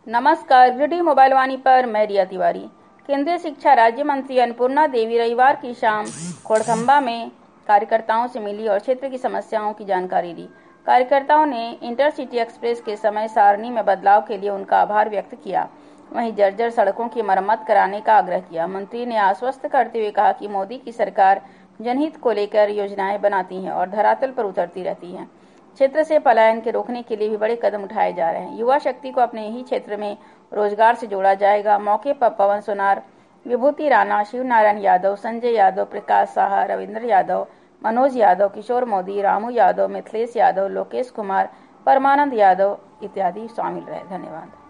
नमस्कार, greedy mobile वाणी पर मैं रिया तिवारी। केंद्रीय शिक्षा राज्य मंत्री अन्नपूर्णा देवी रविवार की शाम खोड़खंबा में कार्यकर्ताओं से मिली और क्षेत्र की समस्याओं की जानकारी दी। कार्यकर्ताओं ने इंटरसिटी एक्सप्रेस के समय सारणी में बदलाव के लिए उनका आभार व्यक्त किया। वहीं जर्जर सड़कों की मरम्मत कराने का आग्रह किया। मंत्री ने आश्वस्त करते हुए कहा कि मोदी की सरकार जनहित को लेकर योजनाएं बनाती है और धरातल पर उतरती रहती है। क्षेत्र से पलायन के रोकने के लिए भी बड़े कदम उठाए जा रहे हैं। युवा शक्ति को अपने ही क्षेत्र में रोजगार से जोड़ा जाएगा। मौके पर पवन सुनार, विभूति राणा, शिव नारायण यादव, संजय यादव, प्रकाश साहा, रविंद्र यादव, मनोज यादव, किशोर मोदी, रामू यादव, मिथिलेश यादव, लोकेश कुमार, परमानंद यादव इत्यादि शामिल रहे। धन्यवाद।